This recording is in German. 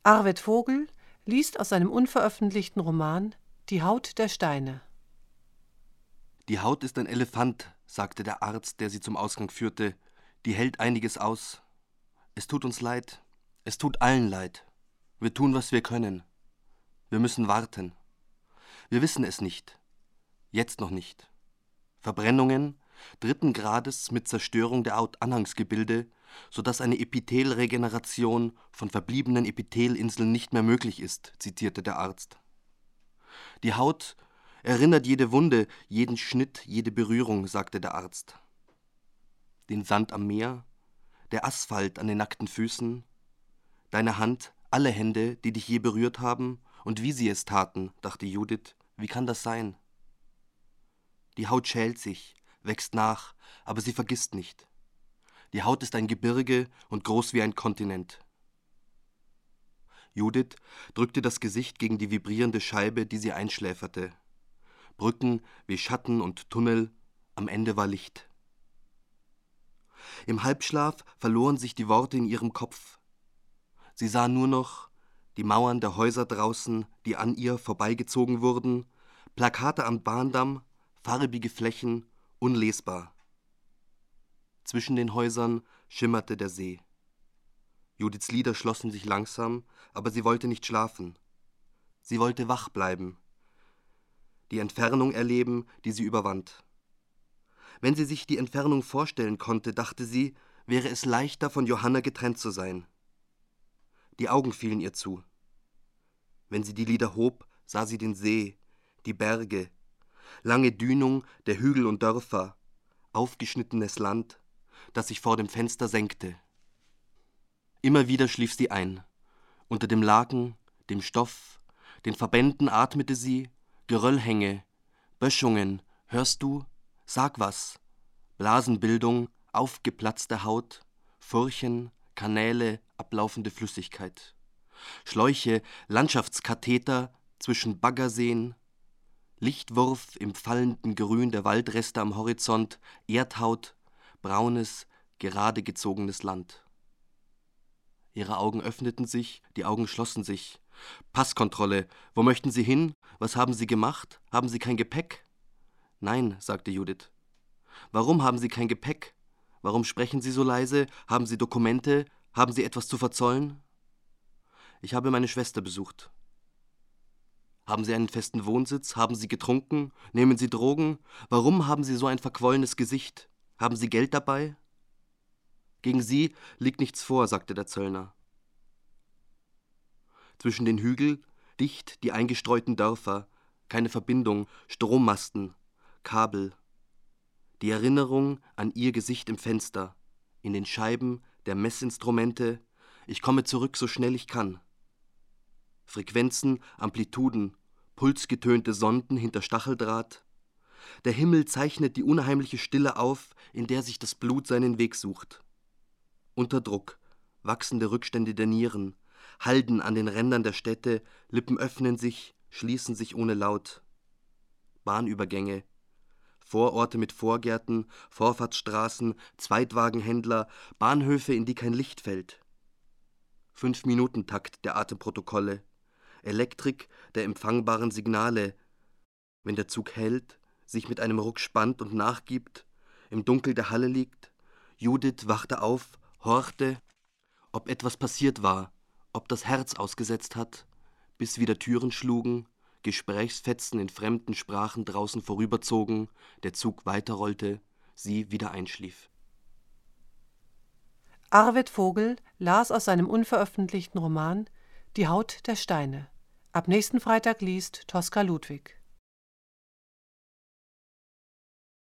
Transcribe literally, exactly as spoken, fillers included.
Arvid Vogel liest aus seinem unveröffentlichten Roman »Die Haut der Steine«. »Die Haut ist ein Elefant«, sagte der Arzt, der sie zum Ausgang führte. »Die hält einiges aus. Es tut uns leid. Es tut allen leid. Wir tun, was wir können. Wir müssen warten. Wir wissen es nicht. Jetzt noch nicht. Verbrennungen dritten Grades mit Zerstörung der Hautanhangsgebilde, sodass eine Epithelregeneration von verbliebenen Epithelinseln nicht mehr möglich ist«, zitierte der Arzt. »Die Haut erinnert jede Wunde, jeden Schnitt, jede Berührung«, sagte der Arzt. »Den Sand am Meer, der Asphalt an den nackten Füßen, deine Hand, alle Hände, die dich je berührt haben, und wie sie es taten«, dachte Judith, »wie kann das sein? Die Haut schält sich, wächst nach, aber sie vergisst nicht. Die Haut ist ein Gebirge und groß wie ein Kontinent.« Judith drückte das Gesicht gegen die vibrierende Scheibe, die sie einschläferte. Brücken wie Schatten und Tunnel, am Ende war Licht. Im Halbschlaf verloren sich die Worte in ihrem Kopf. Sie sah nur noch die Mauern der Häuser draußen, die an ihr vorbeigezogen wurden, Plakate am Bahndamm, farbige Flächen, unlesbar. Zwischen den Häusern schimmerte der See. Judiths Lider schlossen sich langsam, aber sie wollte nicht schlafen. Sie wollte wach bleiben, die Entfernung erleben, die sie überwand. Wenn sie sich die Entfernung vorstellen konnte, dachte sie, wäre es leichter, von Johanna getrennt zu sein. Die Augen fielen ihr zu. Wenn sie die Lider hob, sah sie den See, die Berge, lange Dünung der Hügel und Dörfer, aufgeschnittenes Land, das sich vor dem Fenster senkte. Immer wieder schlief sie ein. Unter dem Laken, dem Stoff, den Verbänden atmete sie, Geröllhänge, Böschungen, hörst du? Sag was. Blasenbildung, aufgeplatzte Haut, Furchen, Kanäle, ablaufende Flüssigkeit. Schläuche, Landschaftskatheter zwischen Baggerseen, Lichtwurf im fallenden Grün der Waldreste am Horizont, Erdhaut, braunes, gerade gezogenes Land. Ihre Augen öffneten sich, die Augen schlossen sich. Passkontrolle. Wo möchten Sie hin? Was haben Sie gemacht? Haben Sie kein Gepäck? Nein, sagte Judith. Warum haben Sie kein Gepäck? Warum sprechen Sie so leise? Haben Sie Dokumente? Haben Sie etwas zu verzollen? Ich habe meine Schwester besucht. Haben Sie einen festen Wohnsitz? Haben Sie getrunken? Nehmen Sie Drogen? Warum haben Sie so ein verquollenes Gesicht? Haben Sie Geld dabei? Gegen Sie liegt nichts vor, sagte der Zöllner. Zwischen den Hügeln, dicht die eingestreuten Dörfer, keine Verbindung, Strommasten, Kabel. Die Erinnerung an ihr Gesicht im Fenster, in den Scheiben der Messinstrumente, ich komme zurück, so schnell ich kann. Frequenzen, Amplituden, pulsgetönte Sonden hinter Stacheldraht. Der Himmel zeichnet die unheimliche Stille auf, in der sich das Blut seinen Weg sucht. Unterdruck, wachsende Rückstände der Nieren, Halden an den Rändern der Städte, Lippen öffnen sich, schließen sich ohne Laut. Bahnübergänge, Vororte mit Vorgärten, Vorfahrtsstraßen, Zweitwagenhändler, Bahnhöfe, in die kein Licht fällt. Fünf-Minuten-Takt der Atemprotokolle, Elektrik der empfangbaren Signale. Wenn der Zug hält, sich mit einem Ruck spannt und nachgibt, im Dunkel der Halle liegt, Judith wachte auf, horchte, ob etwas passiert war, ob das Herz ausgesetzt hat, bis wieder Türen schlugen, Gesprächsfetzen in fremden Sprachen draußen vorüberzogen, der Zug weiterrollte, sie wieder einschlief. Arvid Vogel las aus seinem unveröffentlichten Roman »Die Haut der Steine«. Ab nächsten Freitag liest Tosca Ludwig.